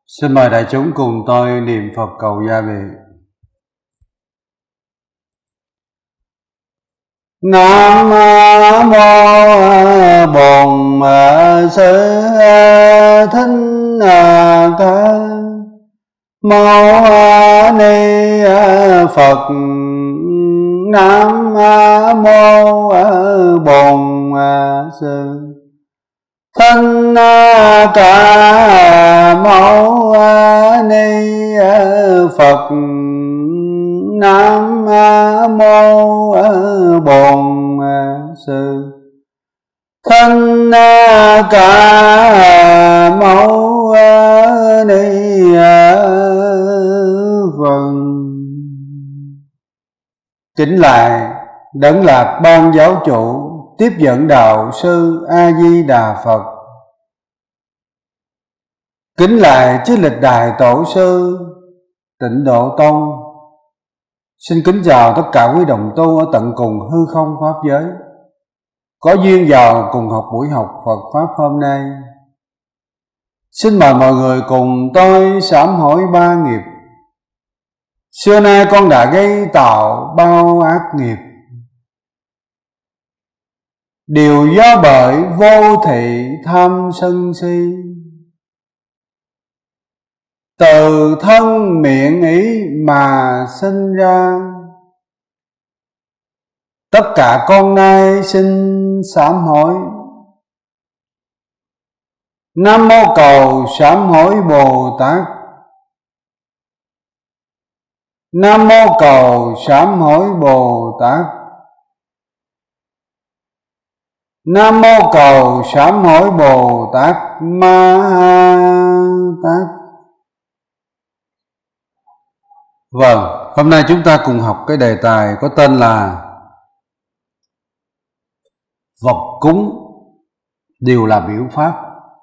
Xin mời đại chúng cùng tôi niệm Phật cầu gia vị. Nam mô Bổn Sư Thích Ca Mâu Ni Phật. Nam mô Bổn Sư Thích Ca Mâu Ni Phật. Nam mô Bổn Sư Thích Ca Mâu Ni Phật. Kính lại Đấng Lạc Ban Giáo Chủ, tiếp dẫn đạo sư A Di Đà Phật. Kính lại chư lịch đại tổ sư Tịnh Độ Tông. Xin kính chào tất cả quý đồng tu ở tận cùng hư không pháp giới, có duyên vào cùng học buổi học Phật pháp hôm nay. Xin mời mọi người cùng tôi sám hối ba nghiệp. Xưa nay con đã gây tạo bao ác nghiệp, đều do bởi vô thị tham sân si. Từ thân miệng ý mà sinh ra, tất cả con nay xin sám hối. Nam mô cầu sám hối Bồ Tát. Nam mô cầu sám hối Bồ Tát. Nam mô cầu sám hối Bồ Tát Ma Tát. Vâng, hôm nay chúng ta cùng học cái đề tài có tên là vật cúng đều là biểu pháp.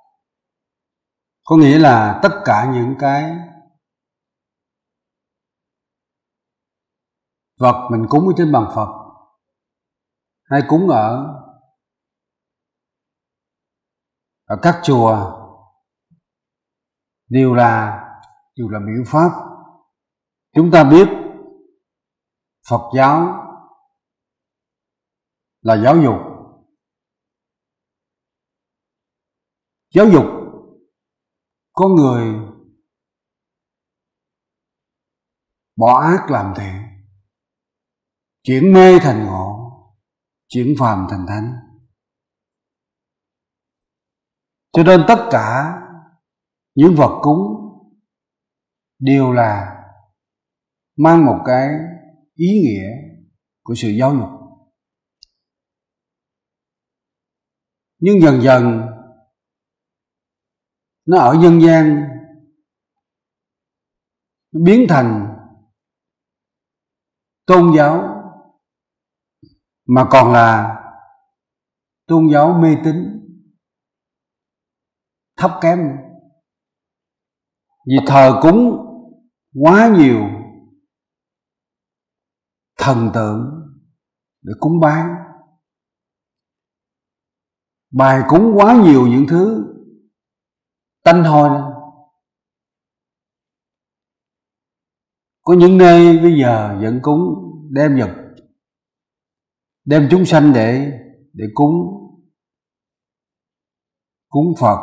Có nghĩa là tất cả những cái vật mình cúng ở trên bàn Phật hay cúng ở các chùa đều là biểu pháp. Chúng ta biết Phật giáo là giáo dục. Giáo dục con người bỏ ác làm thiện, chuyển mê thành ngộ, chuyển phàm thành thánh. Cho nên tất cả những vật cúng đều là mang một cái ý nghĩa của sự giáo dục. Nhưng dần dần nó ở nhân gian nó biến thành tôn giáo, mà còn là tôn giáo mê tín thấp kém. Vì thờ cúng quá nhiều thần tượng để cúng bái, bài cúng quá nhiều những thứ tanh hôi. Có những nơi bây giờ vẫn cúng đem vật, đem chúng sanh để cúng Phật,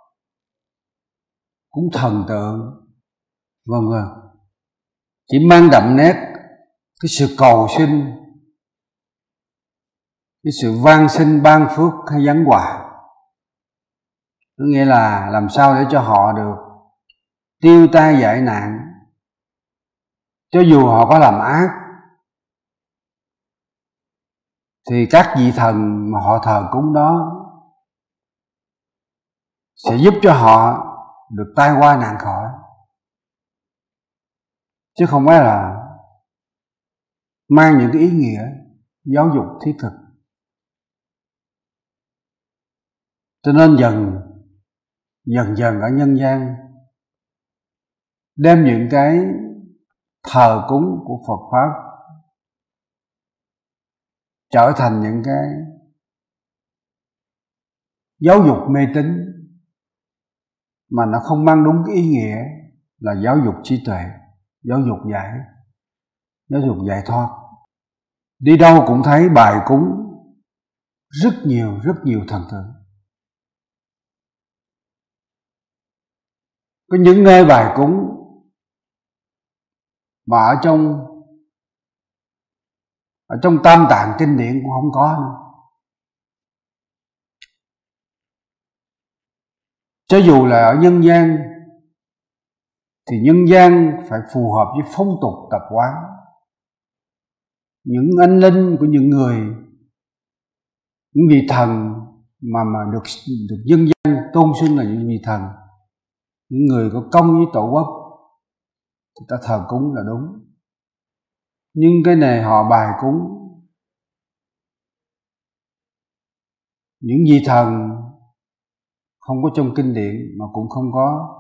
cúng thần tượng, vân vân, chỉ mang đậm nét cái sự cầu sinh, cái sự van xin ban phước hay giáng hòa. Có nghĩa là làm sao để cho họ được tiêu tai giải nạn, cho dù họ có làm ác thì các vị thần mà họ thờ cúng đó sẽ giúp cho họ được tai qua nạn khỏi, chứ không phải là mang những cái ý nghĩa giáo dục thiết thực. Cho nên dần dần ở nhân gian đem những cái thờ cúng của Phật pháp trở thành những cái giáo dục mê tín mà nó không mang đúng cái ý nghĩa là giáo dục trí tuệ, giáo dục giải thoát. Đi đâu cũng thấy bài cúng rất nhiều thần tượng. Có những nơi bài cúng mà ở trong Tam Tạng kinh điển cũng không có nữa. Cho dù là ở nhân gian thì nhân gian phải phù hợp với phong tục tập quán. Những anh linh của những người, những vị thần mà được dân gian tôn xưng là những vị thần, những người có công với tổ quốc, người ta thờ cúng là đúng. Nhưng cái này họ bài cúng những vị thần không có trong kinh điển, mà cũng không có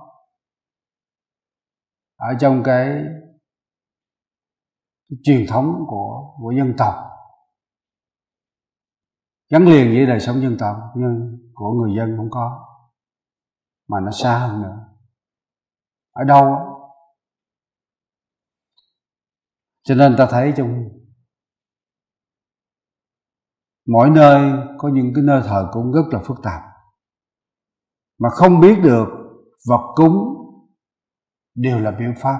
ở trong cái truyền thống của dân tộc, gắn liền với đời sống dân tộc, nhưng của người dân không có, mà nó xa hơn nữa. Ở đâu? Cho nên ta thấy trong mỗi nơi có những cái nơi thờ cúng rất là phức tạp, mà không biết được vật cúng đều là biểu pháp.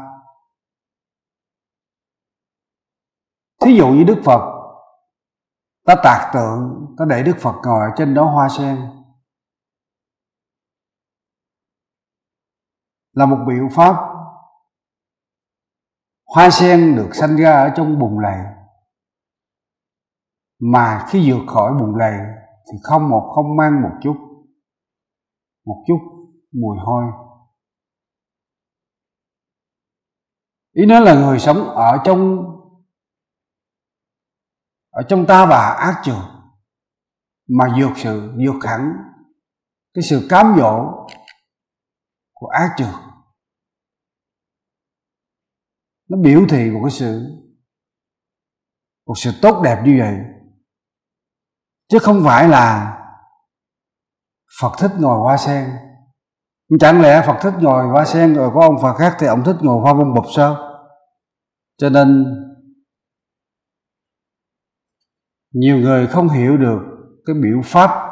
Thí dụ như Đức Phật, ta tạc tượng, ta để Đức Phật ngồi ở trên đó hoa sen, là một biểu pháp. Hoa sen được sanh ra ở trong bùn lầy, mà khi vượt khỏi bùn lầy thì không mang một chút mùi hôi. Ý nói là người sống ở trong ta bà ác trường, mà vượt hẳn cái sự cám dỗ của ác trường. Nó biểu thị một sự tốt đẹp như vậy, chứ không phải là Phật thích ngồi hoa sen. Chẳng lẽ Phật thích ngồi hoa sen rồi có ông Phật khác thì ông thích ngồi hoa bông bụp sao? Cho nên nhiều người không hiểu được cái biểu pháp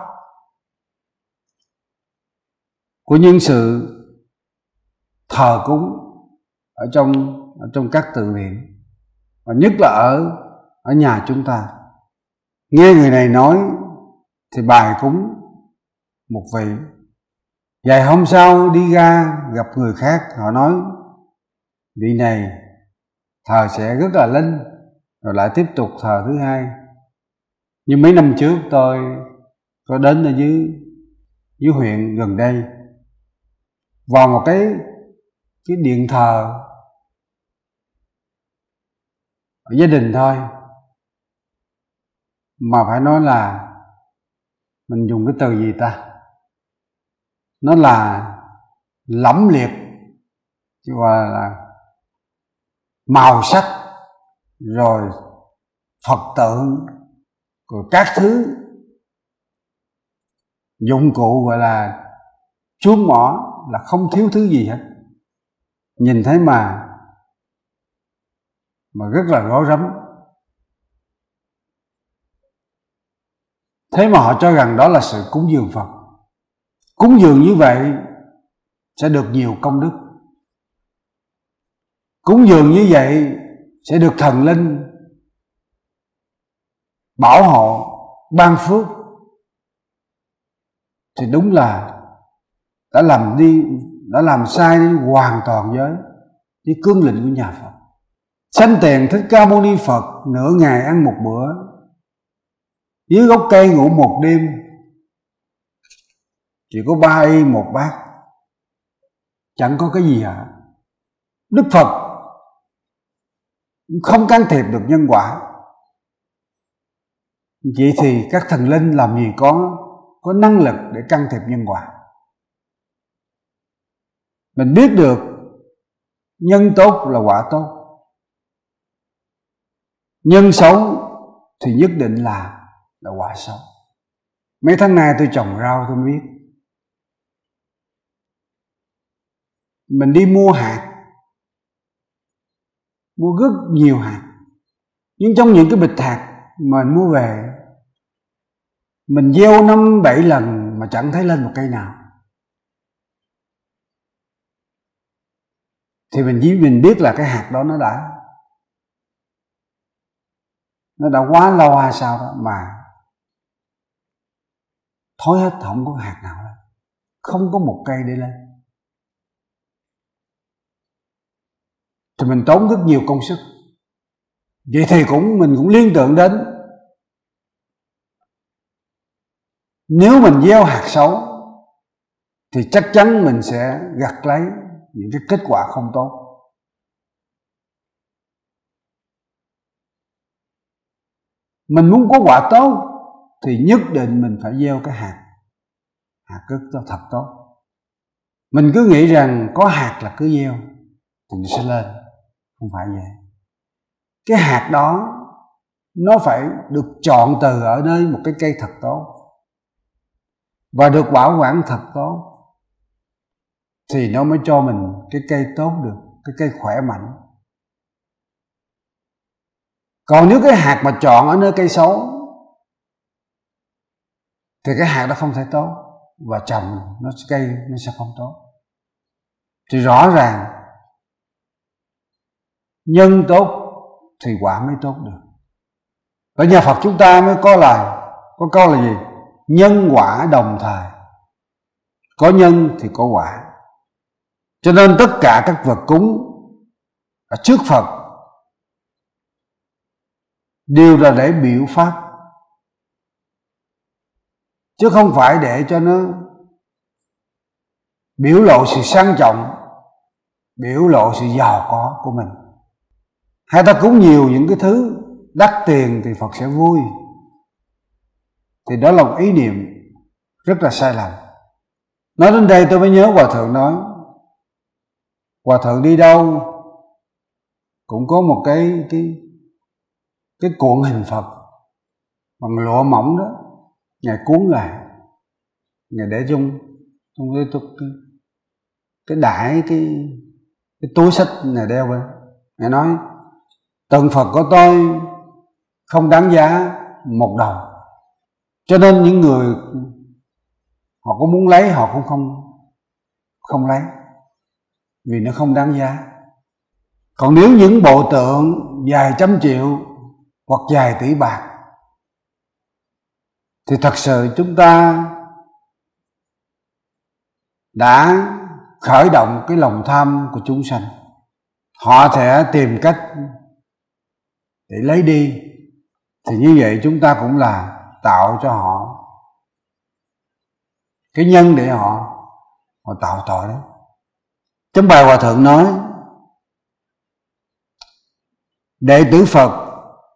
của những sự thờ cúng ở trong các tự viện, và nhất là ở nhà chúng ta. Nghe người này nói thì bài cúng một vị, vài hôm sau đi ra gặp người khác, họ nói vị này thờ sẽ rất là linh, rồi lại tiếp tục thờ thứ hai. Như mấy năm trước tôi có đến ở dưới huyện gần đây, vào một cái điện thờ ở gia đình thôi, mà phải nói là mình dùng cái từ gì ta, nó là lẫm liệt, chứ gọi là màu sắc, rồi Phật tượng, rồi các thứ dụng cụ gọi là chuông mỏ, là không thiếu thứ gì hết. Nhìn thấy mà rất là rối rắm. Thế mà họ cho rằng đó là sự cúng dường Phật. Cúng dường như vậy sẽ được nhiều công đức. Cúng dường như vậy sẽ được thần linh bảo hộ, ban phước. Thì đúng là đã làm sai đi hoàn toàn với cương lĩnh của nhà Phật. Sanh tiền Thích Ca Mâu Ni Phật nửa ngày ăn một bữa, dưới gốc cây ngủ một đêm, chỉ có 3 y 1 bát, chẳng có cái gì hả? Đức Phật không can thiệp được nhân quả. Vậy thì các thần linh làm gì có năng lực để can thiệp nhân quả? Mình biết được nhân tốt là quả tốt, nhân xấu thì nhất định là quả xấu. Mấy tháng nay tôi trồng rau tôi biết, mình đi mua hạt, mua rất nhiều hạt, nhưng trong những cái bịch hạt mà mình mua về, mình gieo 5-7 lần mà chẳng thấy lên một cây nào, thì mình biết là cái hạt đó nó đã quá lâu hay sao đó mà thối hết, không có hạt nào lên, không có một cây để lên. Thì mình tốn rất nhiều công sức. Vậy thì mình cũng liên tưởng đến, nếu mình gieo hạt xấu thì chắc chắn mình sẽ gặt lấy những cái kết quả không tốt. Mình muốn có quả tốt thì nhất định mình phải gieo cái hạt rất thật tốt. Mình cứ nghĩ rằng có hạt là cứ gieo thì nó sẽ lên, không phải vậy. Cái hạt đó nó phải được chọn từ ở nơi một cái cây thật tốt và được bảo quản thật tốt, thì nó mới cho mình cái cây tốt được, cái cây khỏe mạnh. Còn nếu cái hạt mà chọn ở nơi cây xấu thì cái hạt đó không thể tốt, và trồng cây nó sẽ không tốt. Thì rõ ràng nhân tốt thì quả mới tốt được. Ở nhà Phật chúng ta mới có câu là gì? Nhân quả đồng thời, có nhân thì có quả. Cho nên tất cả các vật cúng ở trước Phật đều là để biểu pháp, chứ không phải để cho nó biểu lộ sự sang trọng, biểu lộ sự giàu có của mình. Hay ta cúng nhiều những cái thứ đắt tiền thì Phật sẽ vui, thì đó là một ý niệm rất là sai lầm. Nói đến đây tôi mới nhớ Hòa Thượng nói, Hòa Thượng đi đâu cũng có một cái cuộn hình Phật bằng lụa mỏng đó, Ngài cuốn lại, Ngài để trong cái đải, cái túi xách Ngài đeo bên. Ngài nói tượng Phật của tôi không đáng giá một đồng, cho nên những người họ có muốn lấy họ cũng không lấy, vì nó không đáng giá. Còn nếu những bộ tượng vài trăm triệu hoặc vài tỷ bạc thì thật sự chúng ta đã khởi động cái lòng tham của chúng sanh. Họ sẽ tìm cách để lấy đi, thì như vậy chúng ta cũng là tạo cho họ cái nhân để họ tạo tội đó. Trong bài Hòa Thượng nói, đệ tử Phật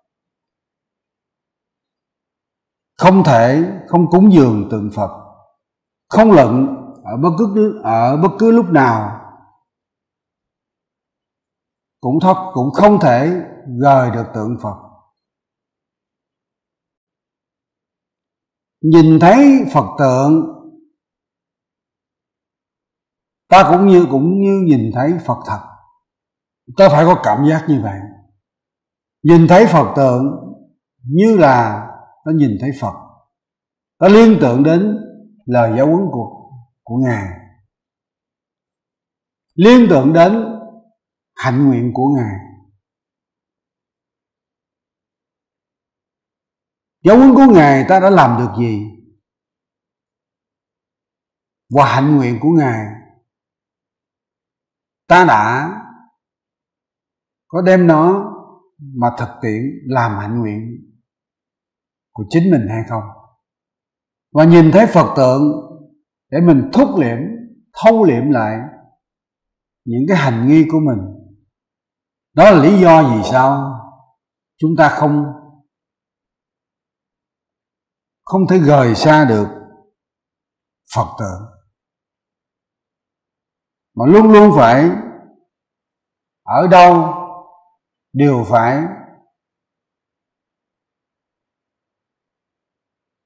không thể không cúng dường tượng Phật, không luận ở bất cứ lúc nào, cũng không thể rời được tượng Phật. Nhìn thấy Phật tượng, ta cũng như nhìn thấy Phật thật. Ta phải có cảm giác như vậy. Nhìn thấy Phật tượng như là ta nhìn thấy Phật, ta liên tưởng đến lời giáo huấn của Ngài, liên tưởng đến hạnh nguyện của Ngài. Giáo huấn của Ngài ta đã làm được gì, và hạnh nguyện của Ngài ta đã có đem nó mà thực tiễn làm hạnh nguyện của chính mình hay không. Và nhìn thấy Phật tượng để mình thâu liệm lại những cái hành nghi của mình. Đó là lý do vì sao chúng ta không thể rời xa được Phật tượng, mà luôn luôn phải ở đâu đều phải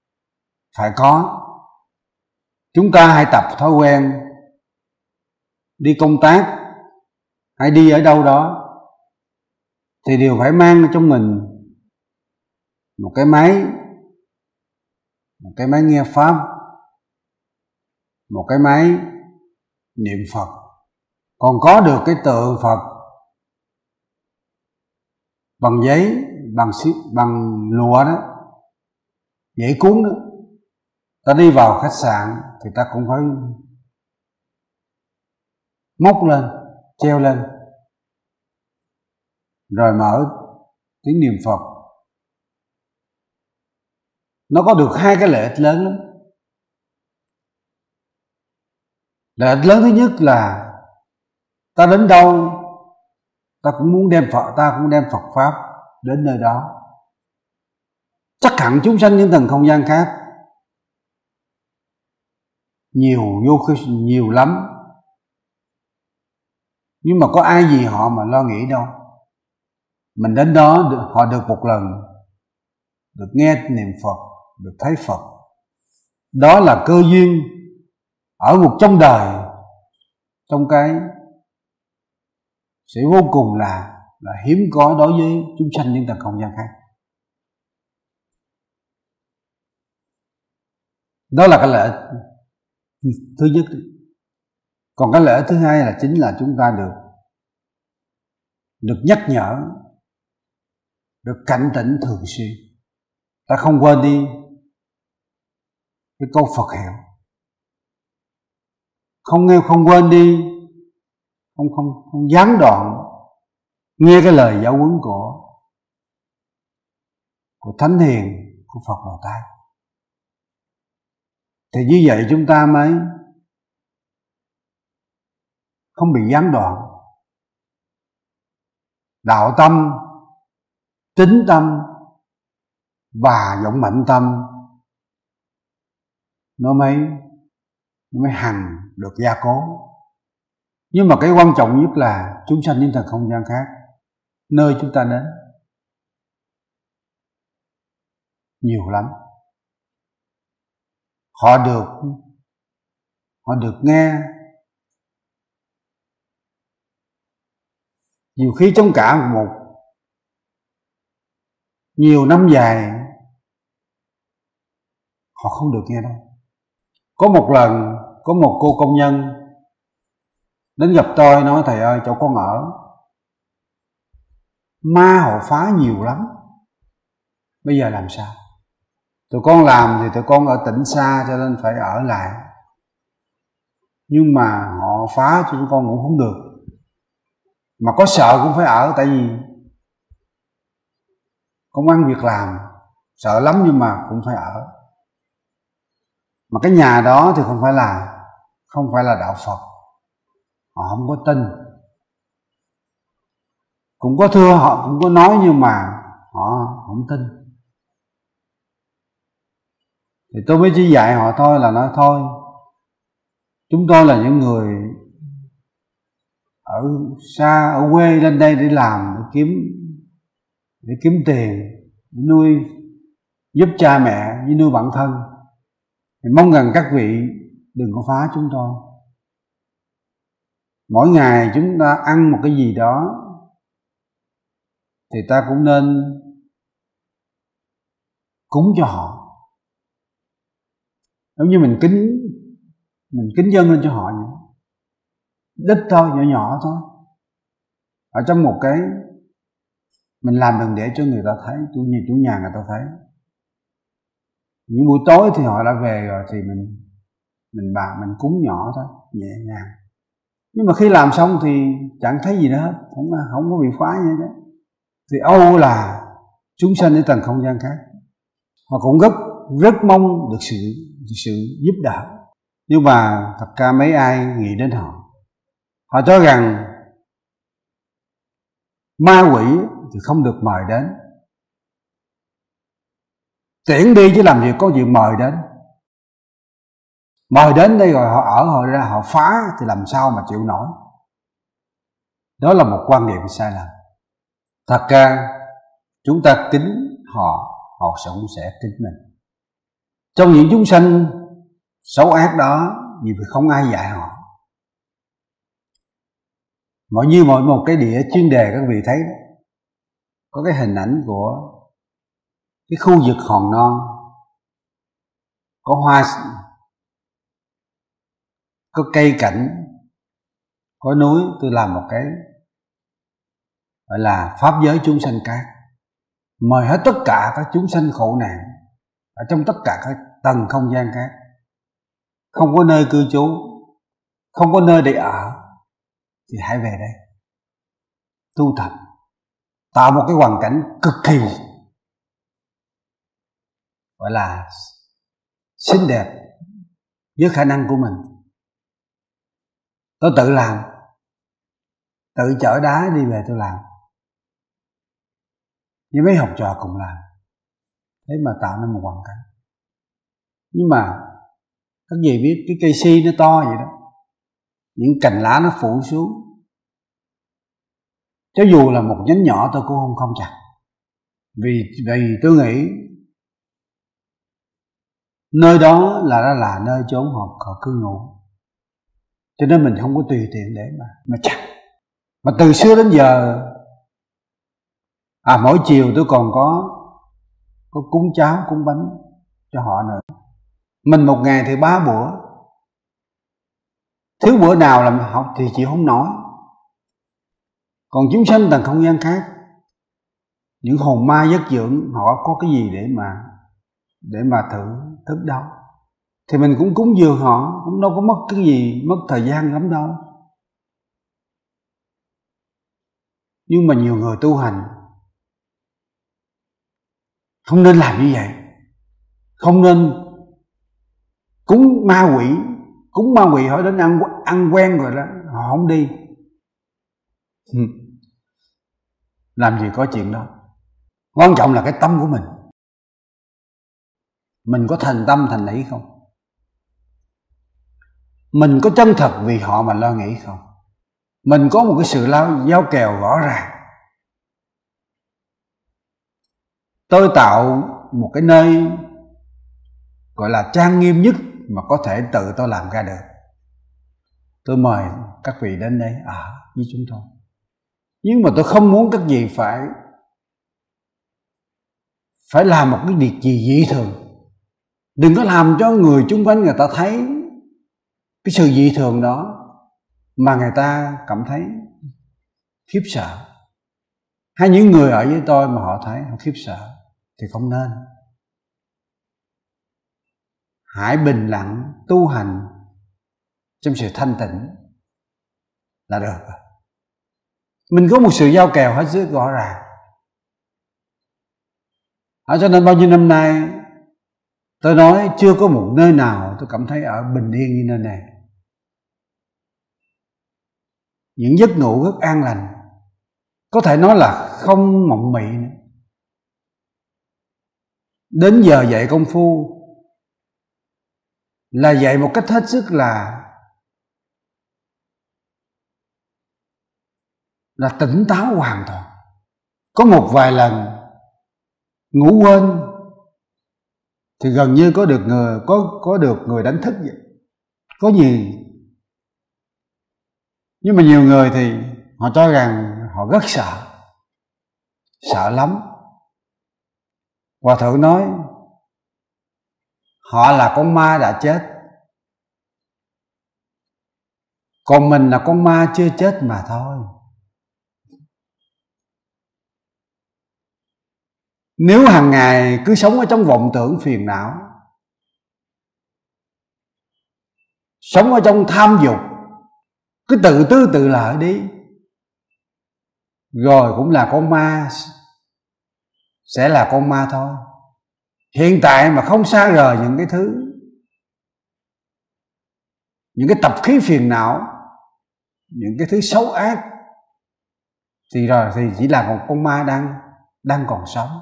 có. Chúng ta hãy tập thói quen đi công tác hay đi ở đâu đó thì đều phải mang trong mình một cái máy nghe pháp, một cái máy niệm Phật. Còn có được cái tượng Phật bằng giấy, bằng lụa đó, dễ cuốn đó, ta đi vào khách sạn thì ta cũng phải móc lên, treo lên, rồi mở tiếng niệm Phật. Nó có được hai cái lợi ích lớn lắm. Lợi ích lớn thứ nhất là ta đến đâu ta cũng muốn đem Phật pháp đến nơi đó. Chắc hẳn chúng sanh những tầng không gian khác nhiều lắm, nhưng mà có ai gì họ mà lo nghĩ đâu. Mình đến đó họ được một lần được nghe niệm Phật, được thấy Phật, đó là cơ duyên ở một trong đời, trong cái sự vô cùng là hiếm có đối với chúng sanh những tầng không gian khác. Đó là cái lợi ích thứ nhất. Còn cái lợi ích thứ hai là chính là chúng ta được nhắc nhở, được cảnh tỉnh thường xuyên. Ta không quên đi cái câu Phật hiệu, không quên đi, không gián đoạn nghe cái lời giáo huấn của Thánh Hiền, của Phật Bồ Tát. Thì như vậy chúng ta mới không bị gián đoạn. Đạo tâm, tín tâm và vọng mệnh tâm nó mới hằng được gia cố. Nhưng mà cái quan trọng nhất là chúng sanh những tầng không gian khác, nơi chúng ta đến nhiều lắm. Họ được nghe, nhiều khi trong cả nhiều năm dài họ không được nghe đâu. Có một lần có một cô công nhân đến gặp tôi, nói: thầy ơi, chỗ con ở ma hộ phá nhiều lắm, bây giờ làm sao? Tụi con làm thì tụi con ở tỉnh xa cho nên phải ở lại, nhưng mà họ phá cho chúng con cũng không được. Mà có sợ cũng phải ở, tại vì công ăn việc làm, sợ lắm nhưng mà cũng phải ở. Mà cái nhà đó thì không phải là đạo Phật, họ không có tin. Cũng có thưa họ, cũng có nói, nhưng mà họ không tin. Thì tôi mới chỉ dạy họ thôi, là nói thôi, chúng tôi là những người ở xa, ở quê lên đây để làm, để kiếm tiền, để nuôi, giúp cha mẹ với nuôi bản thân. Thì mong rằng các vị đừng có phá chúng tôi. Mỗi ngày chúng ta ăn một cái gì đó thì ta cũng nên cúng cho họ, giống như mình kính dâng lên cho họ vậy. Đích thôi, nhỏ nhỏ thôi. Ở trong một cái mình làm đừng để cho người ta thấy, chủ nhà người ta thấy. Những buổi tối thì họ đã về rồi thì mình cúng nhỏ thôi, nhẹ nhàng. Nhưng mà khi làm xong thì chẳng thấy gì nữa hết, không có bị phá như thế. Thì âu là chúng sanh ở tầng không gian khác, họ cũng rất mong được sự giúp đỡ. Nhưng mà thật ra mấy ai nghĩ đến họ cho rằng ma quỷ thì không được mời đến, tiễn đi chứ làm gì có chuyện mời đến. Mời đến đây rồi họ ở, họ ra họ phá thì làm sao mà chịu nổi. Đó là một quan niệm sai lầm. Thật ra chúng ta kính họ cũng sẽ kính mình. Trong những chúng sanh xấu ác đó, vì không ai dạy họ, Như mỗi một cái đĩa chuyên đề các vị thấy đó, có cái hình ảnh của cái khu vực hòn non, có hoa, có cây cảnh, có núi. Tôi làm một cái gọi là pháp giới chúng sanh cát, mời hết tất cả các chúng sanh khổ nạn ở trong tất cả các tầng không gian khác, không có nơi cư trú, không có nơi để ở, thì hãy về đây tu tập, tạo một cái hoàn cảnh cực kỳ gọi là xinh đẹp với khả năng của mình. Tôi tự làm, tự chở đá đi về tôi làm, với mấy học trò cùng làm, thế mà tạo nên một hoàn cảnh. Nhưng mà các vị biết cái cây si nó to vậy đó, những cành lá nó phủ xuống, cho dù là một nhánh nhỏ tôi cũng không chặt. Vì tôi nghĩ nơi đó là nơi chốn họ cư ngụ, cho nên mình không có tùy tiện để mà chặt. Mà từ xưa đến giờ, mỗi chiều tôi còn có cúng cháo cúng bánh cho họ nữa. Mình một ngày thì 3 bữa, thiếu bữa nào làm học thì chịu không nổi. Còn chúng sanh tầng không gian khác, những hồn ma giấc dưỡng, họ có cái gì để mà thưởng thức đâu, thì mình cũng cúng dường họ, cũng đâu có mất cái gì, mất thời gian lắm đâu. Nhưng mà nhiều người tu hành không nên làm như vậy, không nên cúng ma quỷ hỏi đến ăn quen rồi đó, họ không đi. Làm gì có chuyện đó. Quan trọng là cái tâm của mình có thành tâm thành ý không, mình có chân thật vì họ mà lo nghĩ không, mình có một cái sự giao kèo rõ ràng. Tôi tạo một cái nơi gọi là trang nghiêm nhất mà có thể tự tôi làm ra được. Tôi mời các vị đến đây ở với chúng tôi, nhưng mà tôi không muốn các vị phải làm một cái việc gì dị thường. Đừng có làm cho người chung quanh người ta thấy cái sự dị thường đó mà người ta cảm thấy khiếp sợ, hay những người ở với tôi mà họ thấy họ khiếp sợ, thì không nên. Hãy bình lặng tu hành trong sự thanh tịnh là được. Mình có một sự giao kèo hết sức rõ ràng. Cho nên bao nhiêu năm nay tôi nói chưa có một nơi nào tôi cảm thấy ở bình yên như nơi này. Những giấc ngủ rất an lành, có thể nói là không mộng mị nữa. Đến giờ dạy công phu là dạy một cách hết sức là tỉnh táo hoàn toàn. Có một vài lần ngủ quên thì gần như có được người đánh thức vậy. Có gì. Nhưng mà nhiều người thì họ cho rằng họ rất sợ lắm. Hòa thượng nói họ là con ma đã chết, còn mình là con ma chưa chết mà thôi. Nếu hàng ngày cứ sống ở trong vọng tưởng phiền não, sống ở trong tham dục, cứ tự tư tự lợi đi, rồi cũng là con ma, sẽ là con ma thôi. Hiện tại mà không xa rời những cái tập khí phiền não, những cái thứ xấu ác, thì rồi thì chỉ là một con ma đang còn sống.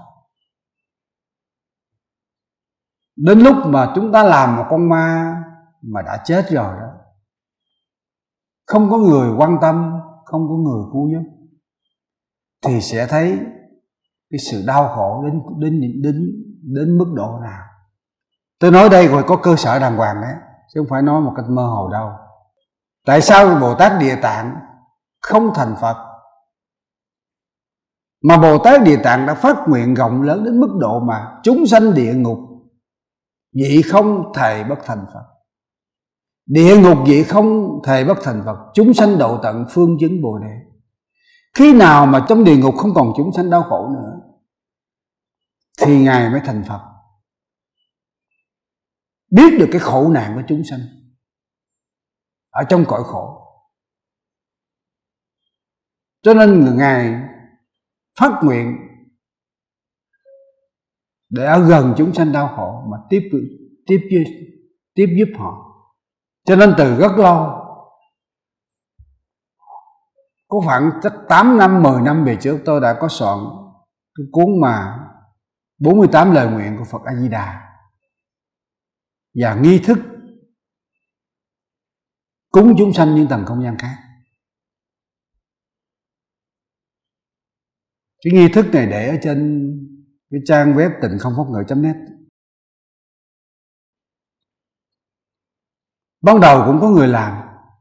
Đến lúc mà chúng ta làm một con ma mà đã chết rồi đó, không có người quan tâm, không có người cứu giúp, thì sẽ thấy cái sự đau khổ đến mức độ nào. Tôi nói đây rồi có cơ sở đàng hoàng đấy, chứ không phải nói một cách mơ hồ đâu. Tại sao Bồ Tát Địa Tạng không thành Phật. Mà Bồ Tát Địa Tạng đã phát nguyện rộng lớn đến mức độ mà chúng sanh địa ngục vị không thề bất thành Phật. Địa ngục vị không thề bất thành Phật, chúng sanh độ tận phương chứng Bồ Đề. Khi nào mà trong địa ngục không còn chúng sanh đau khổ nữa thì Ngài mới thành Phật. Biết được cái khổ nạn của chúng sanh ở trong cõi khổ, cho nên Ngài phát nguyện để ở gần chúng sanh đau khổ mà tiếp giúp họ. Cho nên từ rất lâu, có khoảng 8 năm 10 năm về trước, tôi đã có soạn cái cuốn mà 48 lời nguyện của Phật A Di Đà và nghi thức cúng chúng sanh những tầng không gian khác. Cái nghi thức này để ở trên cái trang web tịnh không pháp ngữ.net. Ban đầu cũng có người làm,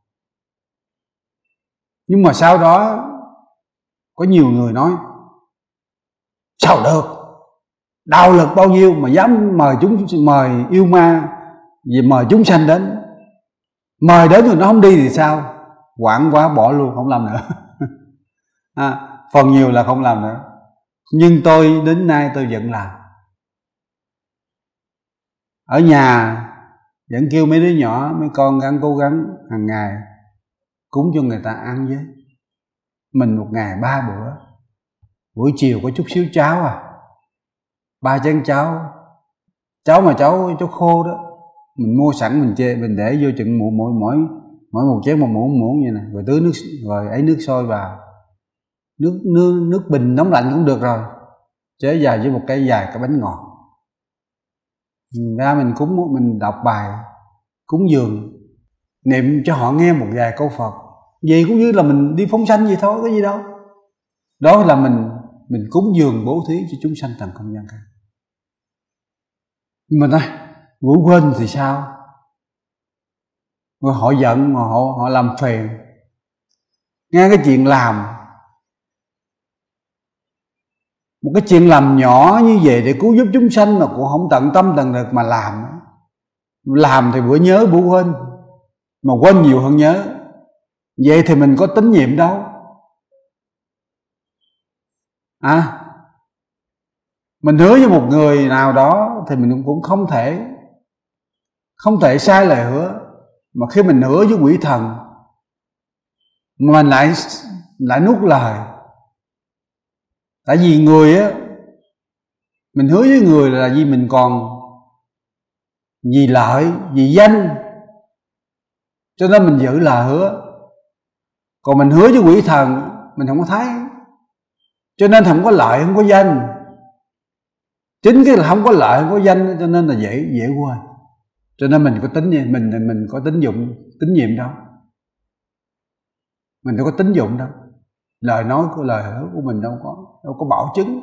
nhưng mà sau đó có nhiều người nói sao được, đạo lực bao nhiêu mà dám mời yêu ma vì mời chúng sanh đến, mời đến rồi nó không đi thì sao, quảng quá bỏ luôn, không làm nữa. Phần nhiều là không làm nữa, nhưng tôi đến nay tôi vẫn làm. Ở nhà vẫn kêu mấy đứa nhỏ, mấy con gắng cố gắng hàng ngày cúng cho người ta ăn với mình, một ngày 3 bữa. Buổi chiều có chút xíu cháo 3 chén cháo mà cháo khô đó, mình mua sẵn mình để vô chừng mỗi một chén một muỗng như này, rồi tưới nước, rồi ấy nước sôi vào, nước bình nóng lạnh cũng được rồi, chế dài với một cái bánh ngọt. Ra mình cúng, mình đọc bài cúng dường, niệm cho họ nghe một vài câu Phật, vậy cũng như là mình đi phóng sanh vậy thôi, có gì đâu. Đó là mình cúng dường bố thí cho chúng sanh tầng không gian khác. Nhưng mà nói ngủ quên thì sao? Rồi họ giận mà họ làm phiền. Nghe cái chuyện làm, một cái chuyện làm nhỏ như vậy để cứu giúp chúng sanh mà cũng không tận tâm tận lực mà làm thì bữa nhớ bữa quên, mà quên nhiều hơn nhớ. Vậy thì mình có tín nhiệm đâu. Mình hứa với một người nào đó thì mình cũng không thể sai lời hứa. Mà khi mình hứa với quỷ thần mà mình lại nuốt lời. Tại vì người mình hứa với người là vì mình còn vì lợi, vì danh, cho nên mình giữ lời hứa. Còn mình hứa với quỷ thần mình không có thấy, cho nên không có lợi, không có danh. Chính cái là không có lợi, không có danh, cho nên là dễ quên. Cho nên mình có mình có tín nhiệm đâu. Mình đâu có tín dụng đâu. Lời nói của lời hứa của mình đâu có bảo chứng.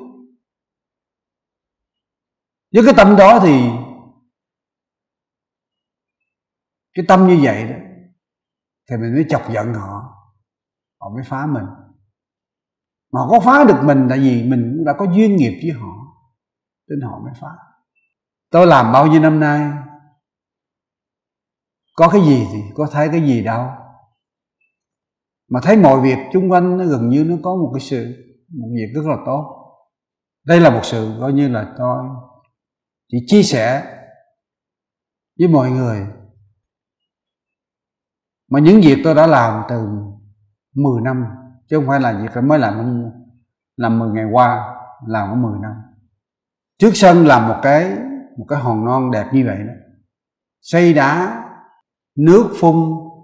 Với cái tâm đó thì cái tâm như vậy đó thì mình mới chọc giận họ mới phá mình. Mà họ có phá được mình tại vì mình cũng đã có duyên nghiệp với họ, nên họ mới phá. Tôi làm bao nhiêu năm nay, có cái gì thì có thấy cái gì đâu, mà thấy mọi việc xung quanh nó gần như nó có một việc rất là tốt. Đây là một sự coi như là tôi chỉ chia sẻ với mọi người mà những việc tôi đã làm từ 10 năm, chứ không phải là việc mới làm 10 ngày qua, làm có 10 năm. Trước sân làm một cái hòn non đẹp như vậy đó, xây đá, nước phun,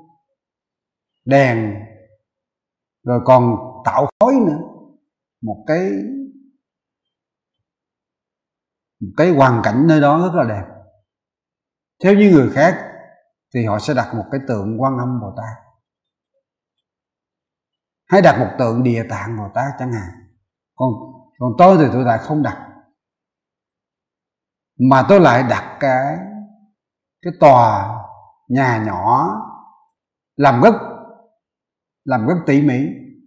đèn, rồi còn tạo khói nữa, một cái hoàn cảnh nơi đó rất là đẹp. Theo như người khác thì họ sẽ đặt một cái tượng Quan Âm Bồ Tát, hay đặt một tượng Địa Tạng Bồ Tát chẳng hạn. Còn tôi thì tôi lại không đặt, mà tôi lại đặt cái tòa nhà nhỏ làm rất tỉ mỉ,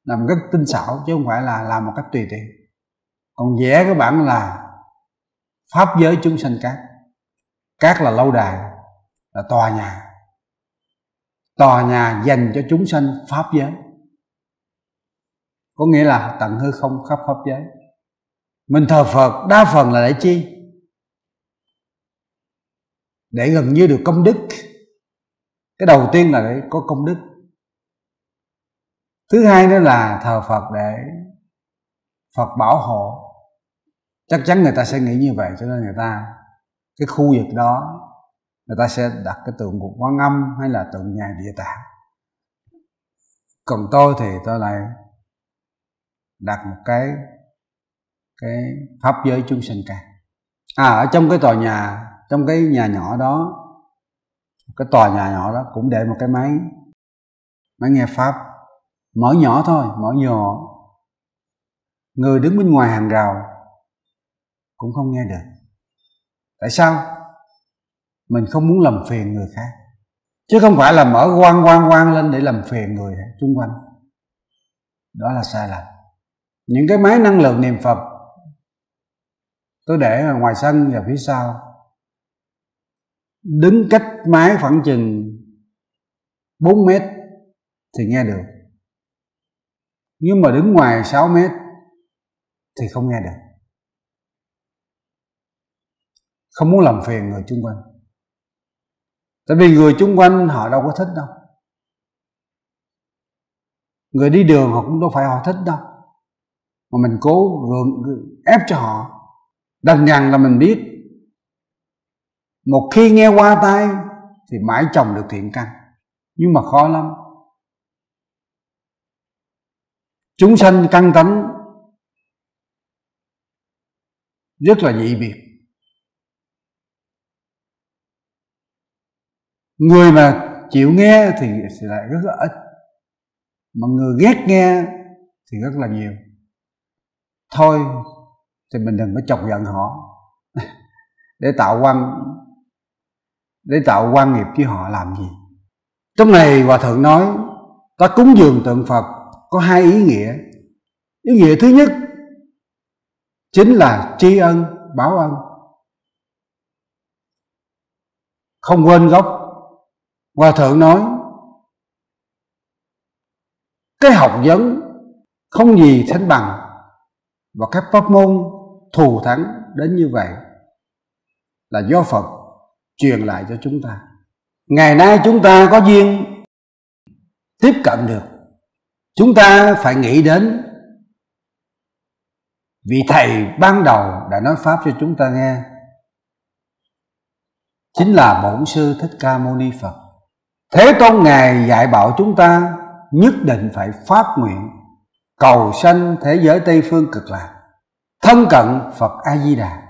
làm rất tinh xảo chứ không phải là làm một cách tùy tiện. Còn vẽ cái bản là pháp giới chúng sanh cát. Cát là lâu đài, là tòa nhà dành cho chúng sanh pháp giới, có nghĩa là tận hư không khắp pháp giới. Mình thờ Phật đa phần là để chi? Để gần như được công đức. Cái đầu tiên là để có công đức. Thứ hai nữa là thờ Phật để Phật bảo hộ. Chắc chắn người ta sẽ nghĩ như vậy, cho nên người ta cái khu vực đó người ta sẽ đặt cái tượng Ngục Quan Âm hay là tượng Ngài Địa Tạng. Còn tôi thì tôi lại đặt một cái pháp giới chúng sanh cát. Ở trong cái tòa nhà, trong cái nhà nhỏ đó, cái tòa nhà nhỏ đó cũng để một cái máy nghe pháp, mở nhỏ thôi, mở nhỏ. Người đứng bên ngoài hàng rào cũng không nghe được. Tại sao? Mình không muốn làm phiền người khác, chứ không phải là mở quang lên để làm phiền người xung quanh. Đó là sai lầm. Những cái máy năng lượng niệm Phật tôi để ở ngoài sân và phía sau, đứng cách máy khoảng chừng 4 mét thì nghe được, nhưng mà đứng ngoài 6 mét thì không nghe được. Không muốn làm phiền người chung quanh. Tại vì người chung quanh họ đâu có thích đâu. Người đi đường họ cũng đâu phải họ thích đâu, mà mình cố ép cho họ. Đằng rằng là mình biết một khi nghe qua tai thì mãi trồng được thiện căn, nhưng mà khó lắm. Chúng sanh căn tánh rất là dị biệt. Người mà chịu nghe thì lại rất là ít, mà người ghét nghe thì rất là nhiều. Thôi thì mình đừng có chọc giận họ để tạo quan nghiệp với họ làm gì. Trong này Hòa Thượng nói ta cúng dường tượng Phật có hai ý nghĩa. Ý nghĩa thứ nhất chính là tri ân, báo ân, không quên gốc. Hòa Thượng nói cái học vấn không gì sánh bằng, và các pháp môn thù thắng đến như vậy là do Phật truyền lại cho chúng ta. Ngày nay chúng ta có duyên tiếp cận được, chúng ta phải nghĩ đến vị thầy ban đầu đã nói pháp cho chúng ta nghe, chính là Bổn Sư Thích Ca Mâu Ni Phật. Thế Tôn Ngài dạy bảo chúng ta nhất định phải phát nguyện cầu sanh thế giới Tây Phương Cực Lạc, thân cận Phật A Di Đà.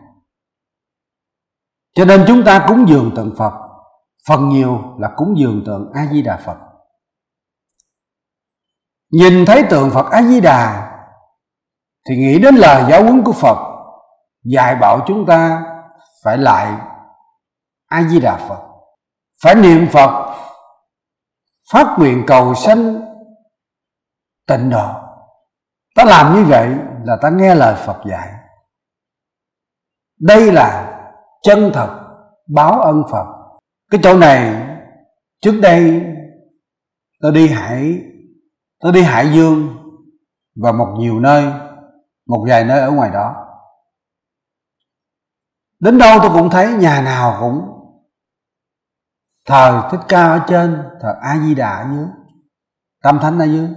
Cho nên chúng ta cúng dường tượng Phật phần nhiều là cúng dường tượng A Di Đà Phật. Nhìn thấy tượng Phật A Di Đà thì nghĩ đến lời giáo huấn của Phật dạy bảo chúng ta phải lại A Di Đà Phật, phải niệm Phật, phát nguyện cầu sanh tịnh độ. Ta làm như vậy là ta nghe lời Phật dạy. Đây là chân thật báo ân Phật. Cái chỗ này trước đây tôi đi Hải Dương và một vài nơi ở ngoài đó. Đến đâu tôi cũng thấy nhà nào cũng thờ Thích Ca ở trên, thờ A Di Đà ở dưới, Tam Thánh ở dưới.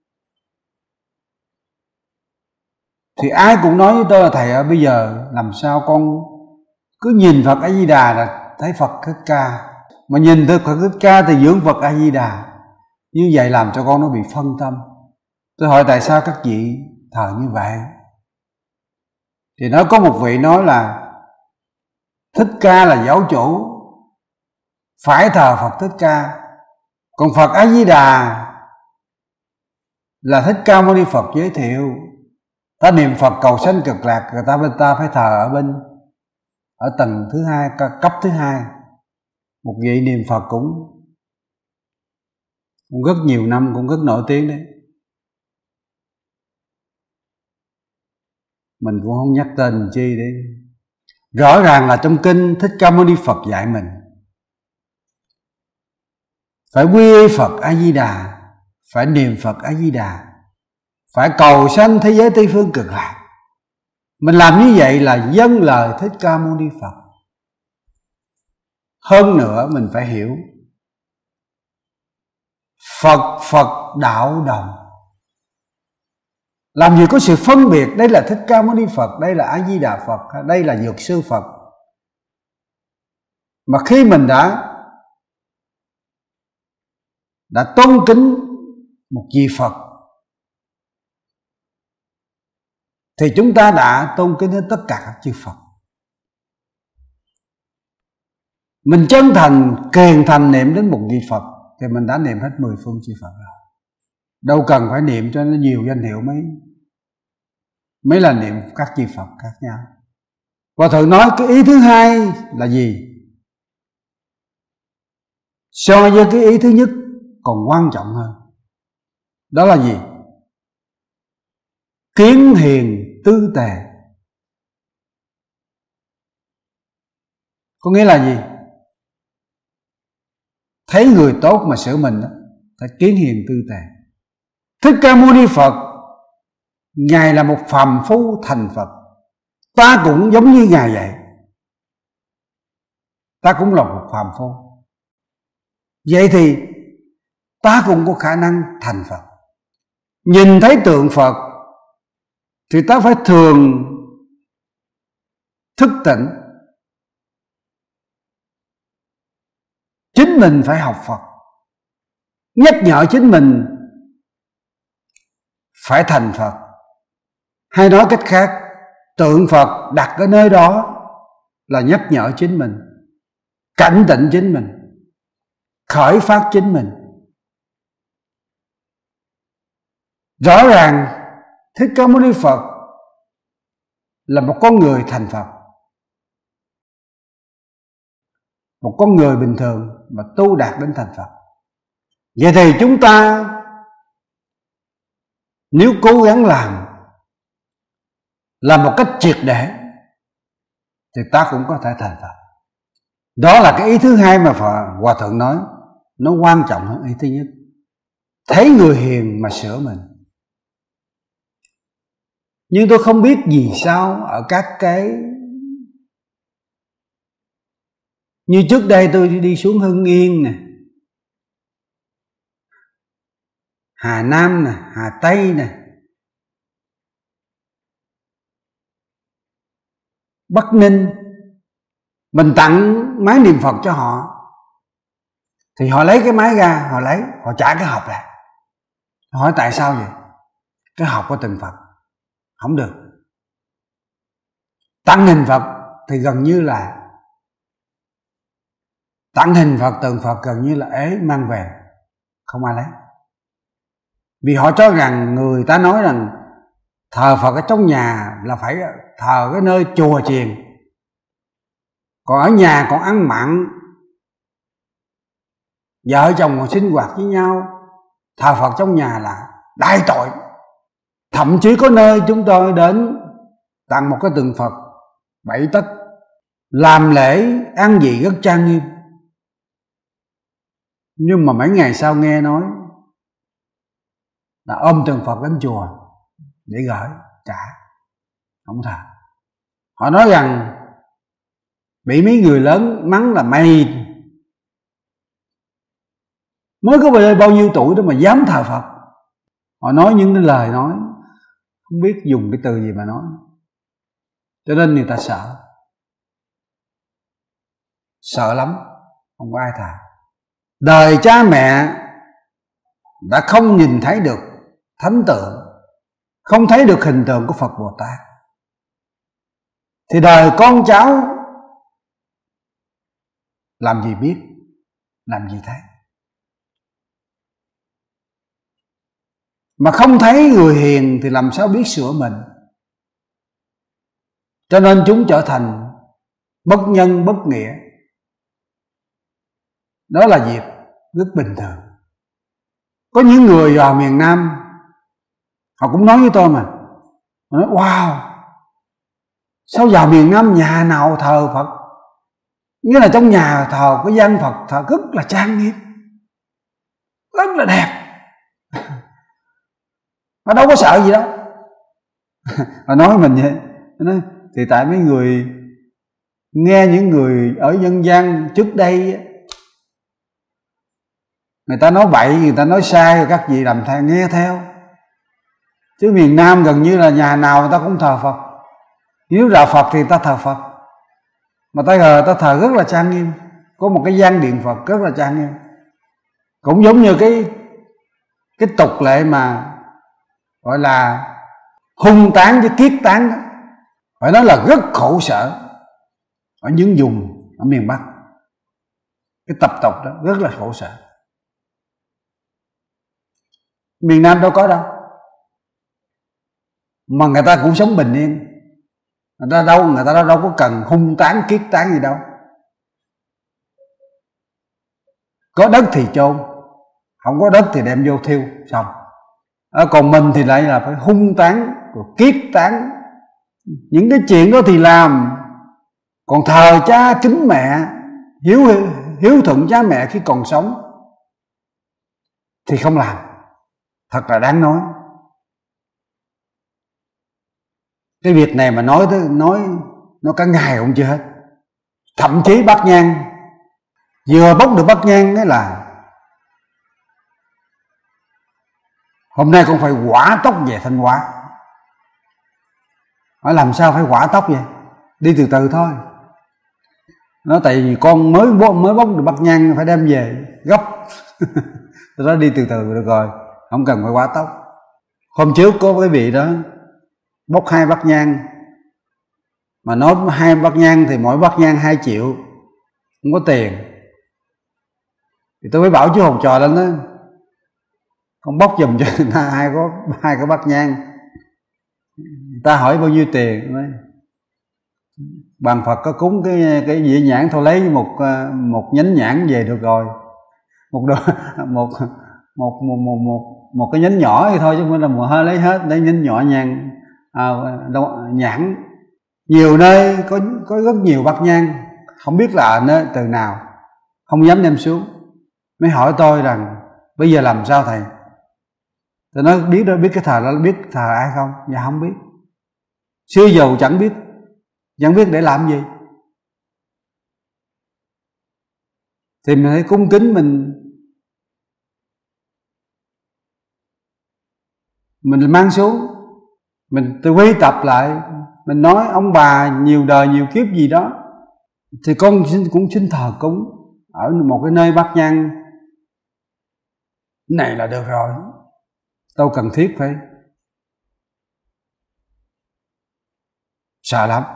Thì ai cũng nói với tôi là thầy ơi, bây giờ làm sao con cứ nhìn Phật A Di Đà là thấy Phật Thích Ca, mà nhìn thấy Phật Thích Ca thì dưỡng Phật A Di Đà, như vậy làm cho con nó bị phân tâm. Tôi hỏi tại sao các vị thờ như vậy? Thì nó có một vị nói là Thích Ca là giáo chủ, phải thờ Phật Thích Ca, còn Phật A Di Đà là Thích Ca Mâu Ni Phật giới thiệu. Ta niệm Phật cầu sanh cực lạc, người ta phải thờ ở tầng thứ hai, cấp thứ hai. Một vị niệm Phật cũng rất nhiều năm, cũng rất nổi tiếng đấy. mình cũng không nhắc tên chi đấy. Rõ ràng là trong kinh Thích Ca Mâu Ni Phật dạy mình phải quy y Phật A Di Đà, phải niệm Phật A Di Đà, phải cầu sanh thế giới Tây Phương Cực Lạc. Mình làm như vậy là dâng lời Thích Ca Mâu Ni Phật. Hơn nữa mình phải hiểu Phật Phật đạo đồng. Làm gì có sự phân biệt đây là Thích Ca Mâu Ni Phật, đây là A Di Đà Phật, đây là Dược Sư Phật. Mà khi mình đã tôn kính một vị Phật thì chúng ta đã tôn kính hết tất cả các chư Phật. Mình chân thành kền thành niệm đến một vị Phật thì mình đã niệm hết 10 phương chư Phật rồi. Đâu cần phải niệm cho nó nhiều danh hiệu mới là niệm các chư Phật khác nhau. Và Thượng nói cái ý thứ hai là gì? So với cái ý thứ nhất còn quan trọng hơn. Đó là gì? Kiến hiền tư tề. Có nghĩa là gì? Thấy người tốt mà sửa mình đó, phải kiến hiền tư tề. Thích Ca Mâu Ni Phật, Ngài là một phàm phu thành Phật. Ta cũng giống như Ngài vậy. Ta cũng là một phàm phu. Vậy thì ta cũng có khả năng thành Phật. Nhìn thấy tượng Phật thì ta phải thường thức tỉnh. Chính mình phải học Phật, nhắc nhở chính mình phải thành Phật. Hay nói cách khác, tượng Phật đặt ở nơi đó là nhắc nhở chính mình, cảnh tỉnh chính mình, khởi phát chính mình. Rõ ràng Thích Ca Mâu Ni Phật là một con người thành Phật, một con người bình thường mà tu đạt đến thành Phật. Vậy thì chúng ta nếu cố gắng làm một cách triệt để thì ta cũng có thể thành Phật. Đó là cái ý thứ hai mà Hòa Thượng nói, nó quan trọng hơn ý thứ nhất. Thấy người hiền mà sửa mình. Nhưng tôi không biết vì sao ở các cái, như trước đây tôi đi xuống Hưng Yên nè, Hà Nam nè, Hà Tây nè, Bắc Ninh, mình tặng máy niệm Phật cho họ thì họ lấy cái máy ra, họ trả cái hộp lại. Hỏi tại sao vậy? Cái hộp có từng Phật không được. Tặng hình Phật thì gần như là tặng hình Phật, tượng Phật gần như là ế mang về, không ai lấy. Vì họ cho rằng, người ta nói rằng thờ Phật ở trong nhà là phải thờ cái nơi chùa chiền, còn ở nhà còn ăn mặn, vợ chồng còn sinh hoạt với nhau, thờ Phật trong nhà là đại tội. Thậm chí có nơi chúng tôi đến tặng một cái tượng Phật 7 tấc, làm lễ ăn vị rất trang nghiêm. Nhưng mà mấy ngày sau nghe nói là ôm tượng Phật đến chùa để gửi trả, không thờ. Họ nói rằng bị mấy người lớn mắng là mày mới có bao nhiêu tuổi đó mà dám thờ Phật. Họ nói những cái lời nói không biết dùng cái từ gì mà nói, cho nên người ta sợ lắm, không có ai thờ. Đời cha mẹ đã không nhìn thấy được thánh tượng, không thấy được hình tượng của Phật Bồ Tát, thì đời con cháu làm gì biết, làm gì thấy. Mà không thấy người hiền thì làm sao biết sửa mình. Cho nên chúng trở thành bất nhân bất nghĩa. Đó là việc rất bình thường. Có những người vào miền Nam họ cũng nói với tôi mà, họ nói wow, Sao vào miền Nam nhà nào thờ Phật, nghĩa là trong nhà thờ có gian Phật thờ rất là trang nghiêm, rất là đẹp, mà đâu có sợ gì đâu. Mà nói mình vậy, nói, thì tại mấy người nghe những người ở dân gian trước đây, người ta nói bậy, người ta nói sai, rồi các vị làm theo, nghe theo. Chứ miền Nam gần như là nhà nào người ta cũng thờ Phật. Nếu là Phật thì ta thờ Phật, mà ta thờ rất là trang nghiêm, có một cái gian điện Phật rất là trang nghiêm. Cũng giống như cái tục lệ mà gọi là hung táng với kiết táng đó, phải nói là rất khổ sở ở những vùng ở miền Bắc. Cái tập tục đó rất là khổ sở. Miền Nam đâu có đâu, mà người ta cũng sống bình yên. Người ta đâu có cần hung táng kiết táng gì đâu. Có đất thì chôn, không có đất thì đem vô thiêu xong. Còn mình thì lại là phải hung táng rồi kiết táng. Những cái chuyện đó thì làm. Còn thờ cha kính mẹ, hiếu thuận cha mẹ khi còn sống thì không làm. Thật là đáng nói. Cái việc này mà nói nó cả ngày cũng chưa hết. Thậm chí Bát Nhang, vừa bốc được Bát Nhang cái là hôm nay con phải quả tóc về Thanh Hóa. Hỏi làm sao phải quả tóc vậy? Đi từ từ thôi. Nó tại vì con mới bốc được Bát Nhang, phải đem về gấp. Tôi nói đi từ từ được rồi, không cần phải quả tóc. Hôm trước có cái vị đó bốc 2 bát nhang, mà nói 2 bát nhang thì mỗi bát nhang 2 triệu, không có tiền. Thì tôi mới bảo chú Hồng Trò lên đó, con bốc giùm cho người ta hai cái bát nhang. Người ta hỏi bao nhiêu tiền, bàn Phật có cúng cái dĩa nhãn thôi, lấy một nhánh nhãn về được rồi, một cái nhánh nhỏ thì thôi, chứ không phải là một hơi lấy hết, lấy nhánh nhỏ nhang. Nhãn nhiều nơi có rất nhiều bát nhang, không biết là nơi từ nào, không dám đem xuống. Mới hỏi tôi rằng bây giờ làm sao thầy? Tôi nói biết cái thờ đó, biết thờ ai không? Dạ không biết. Xưa giờ chẳng biết để làm gì. Thì mình hãy cung kính, mình mang xuống, mình quy tập lại, mình nói ông bà nhiều đời nhiều kiếp gì đó, thì con cũng xin thờ cúng ở một cái nơi bát nhang này là được rồi. Đâu cần thiết phải sợ lắm.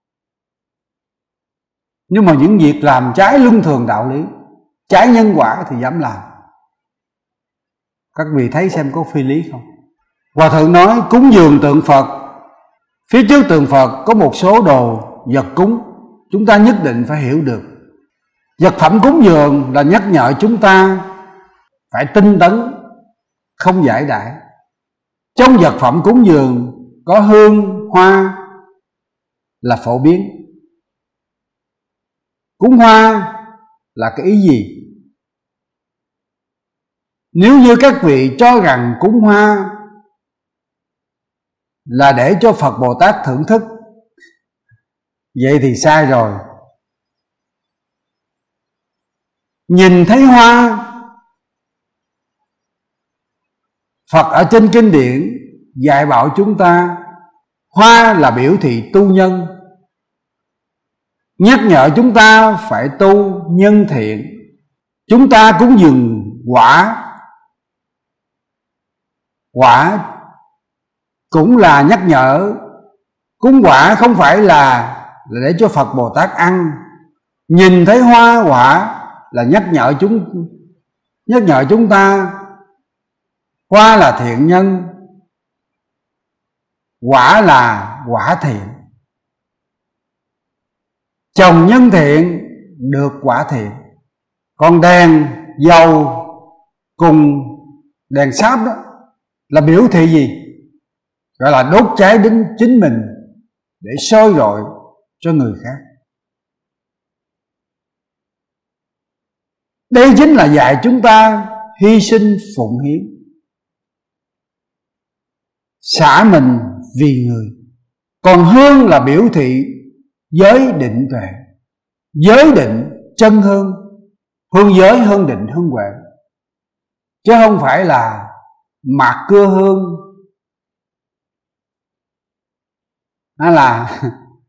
Nhưng mà những việc làm trái luân thường đạo lý, trái nhân quả thì dám làm. Các vị thấy xem có phi lý không? Hòa thượng nói cúng dường tượng Phật, phía trước tượng Phật có một số đồ vật cúng, chúng ta nhất định phải hiểu được. Vật phẩm cúng dường là nhắc nhở chúng ta phải tinh tấn, không giải đãi. Trong vật phẩm cúng dường có hương, hoa là phổ biến. Cúng hoa là cái ý gì? Nếu như các vị cho rằng cúng hoa là để cho Phật Bồ Tát thưởng thức, vậy thì sai rồi. Nhìn thấy hoa, Phật ở trên kinh điển dạy bảo chúng ta hoa là biểu thị tu nhân, nhắc nhở chúng ta phải tu nhân thiện. Chúng ta cúng dường quả cũng là nhắc nhở. Cúng quả không phải là để cho Phật Bồ Tát ăn. Nhìn thấy hoa quả là nhắc nhở chúng ta hoa là thiện nhân, quả là quả thiện. Trồng nhân thiện được quả thiện. Còn đèn dầu cùng đèn sáp đó là biểu thị gì? Gọi là đốt cháy đến chính mình, để soi rọi cho người khác. Đây chính là dạy chúng ta hy sinh phụng hiến, xả mình vì người. Còn hương là biểu thị giới định tuệ, giới định chân hương, hương giới hương định hương huệ, chứ không phải là mạt cưa hương, hay là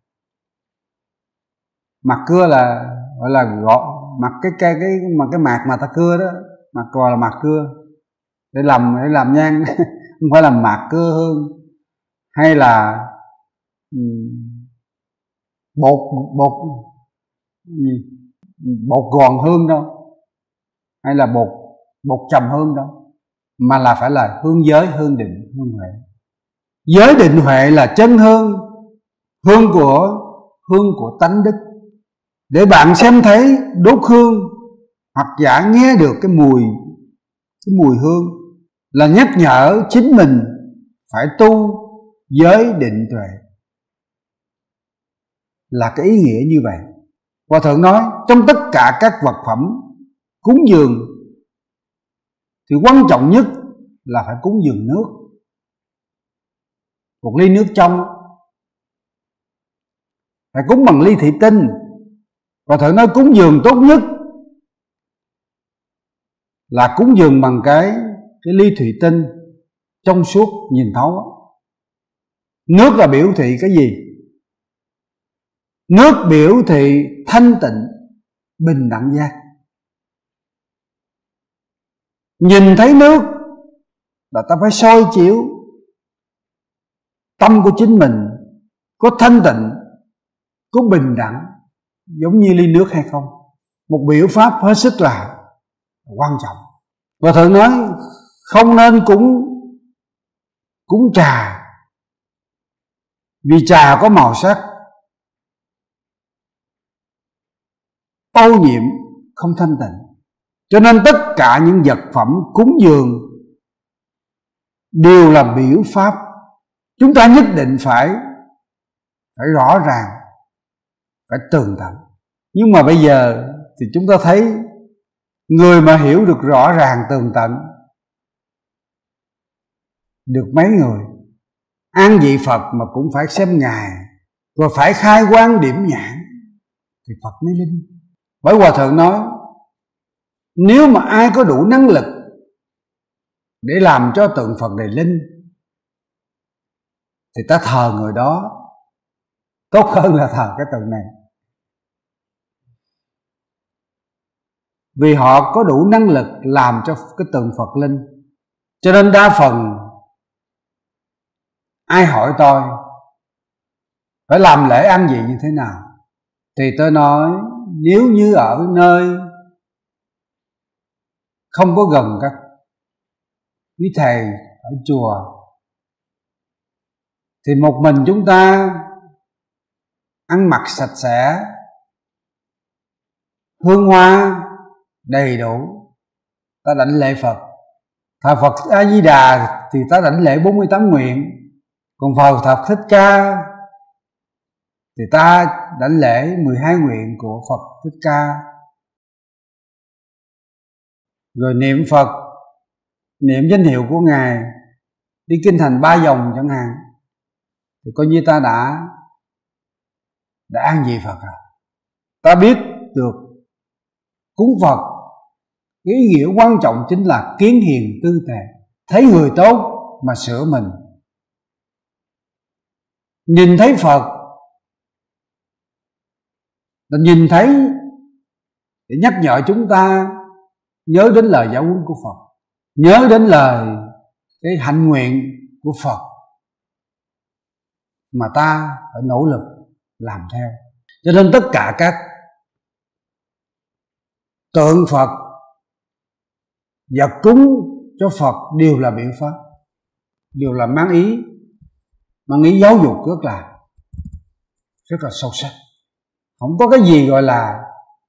mạt cưa là gọi là gọt mặt cái mạt mà ta cưa đó, mạt cò là mạt cưa để làm nhang không phải là mạt cưa hương, hay là bột gòn hương đâu, hay là bột trầm hương đâu, mà là phải là hương giới hương định hương huệ. Giới định huệ là chân hương, hương của tánh đức, để bạn xem thấy đốt hương hoặc giả nghe được cái mùi hương là nhắc nhở chính mình phải tu giới định tuệ, là cái ý nghĩa như vậy. Hòa thượng nói trong tất cả các vật phẩm cúng dường thì quan trọng nhất là phải cúng dường nước, một ly nước trong phải cúng bằng ly thủy tinh. Hòa thượng nói cúng dường tốt nhất là cúng dường bằng cái ly thủy tinh trong suốt nhìn thấu. Nước là biểu thị cái gì? Nước biểu thị thanh tịnh, bình đẳng giác. Nhìn thấy nước là ta phải soi chiếu tâm của chính mình có thanh tịnh, có bình đẳng giống như ly nước hay không. Một biểu pháp hết sức là quan trọng. Và Thượng nói không nên cúng trà, vì trà có màu sắc ô nhiễm, không thanh tịnh. Cho nên tất cả những vật phẩm cúng dường đều là biểu pháp. Chúng ta nhất định phải rõ ràng, phải tường tận. Nhưng mà bây giờ thì chúng ta thấy người mà hiểu được rõ ràng tường tận được mấy người. An vị Phật mà cũng phải xem Ngài, rồi phải khai quang điểm nhãn thì Phật mới linh. Bởi Hòa Thượng nói nếu mà ai có đủ năng lực để làm cho tượng Phật này linh thì ta thờ người đó tốt hơn là thờ cái tượng này, vì họ có đủ năng lực làm cho cái tượng Phật linh. Cho nên đa phần ai hỏi tôi phải làm lễ an vị như thế nào thì tôi nói nếu như ở nơi không có gần các quý thầy ở chùa thì một mình chúng ta ăn mặc sạch sẽ, hương hoa đầy đủ, ta đảnh lễ Phật. Thờ Phật A Di Đà thì ta đảnh lễ 48 nguyện, còn Phật Thập Thích Ca thì ta đảnh lễ 12 nguyện của Phật Thích Ca. Rồi niệm Phật, niệm danh hiệu của Ngài, đi kinh thành 3 vòng chẳng hạn, thì coi như ta đã an vị Phật rồi. Ta biết được cúng Phật, cái ý nghĩa quan trọng chính là kiến hiền tư tệ, thấy người tốt mà sửa mình. Nhìn thấy Phật là nhìn thấy để nhắc nhở chúng ta nhớ đến lời giáo huấn của Phật, nhớ đến lời cái hạnh nguyện của Phật mà ta phải nỗ lực làm theo. Cho nên tất cả các tượng Phật, vật cúng cho Phật đều là biểu pháp, đều là mang ý giáo dục rất là sâu sắc. Không có cái gì gọi là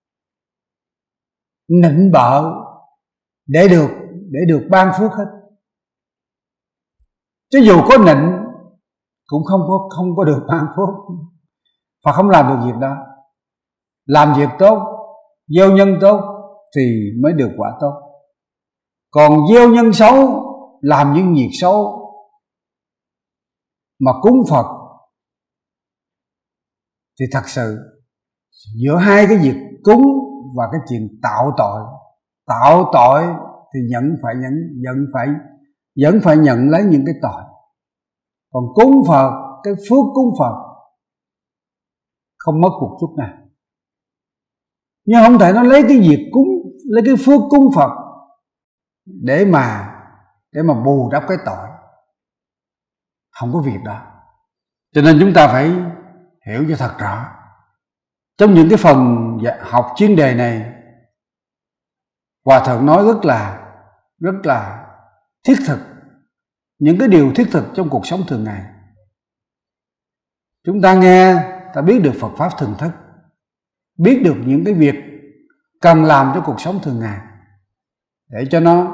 nịnh bợ để được ban phước hết. Chứ dù có nịnh, cũng không có được ban phước. Phật không làm được việc đó. Làm việc tốt, gieo nhân tốt thì mới được quả tốt. Còn gieo nhân xấu, làm những việc xấu mà cúng Phật thì thật sự giữa hai cái việc cúng và cái chuyện tạo tội thì vẫn phải nhận lấy những cái tội. Còn cúng Phật, cái phước cúng Phật không mất một chút nào. Nhưng không thể nó lấy cái việc cúng, lấy cái phước cúng Phật để mà bù đắp cái tội. Không có việc đó. Cho nên chúng ta phải hiểu cho thật rõ. Trong những cái phần học chuyên đề này, Hòa Thượng nói rất là thiết thực, những cái điều thiết thực trong cuộc sống thường ngày. Chúng ta nghe, ta biết được Phật Pháp thường thức, biết được những cái việc cần làm trong cuộc sống thường ngày để cho nó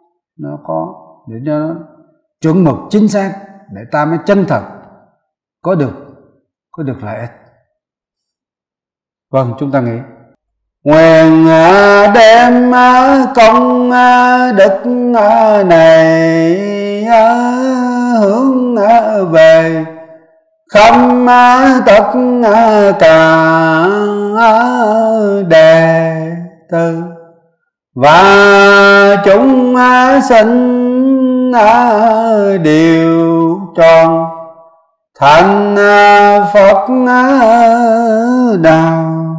chuẩn mực chính xác, để ta mới chân thật có được lợi ích. Vâng, chúng ta nghĩ nguyện đem công đức này hướng về khắp tất cả đệ tử và chúng sinh đều tròn thành Phật đạo.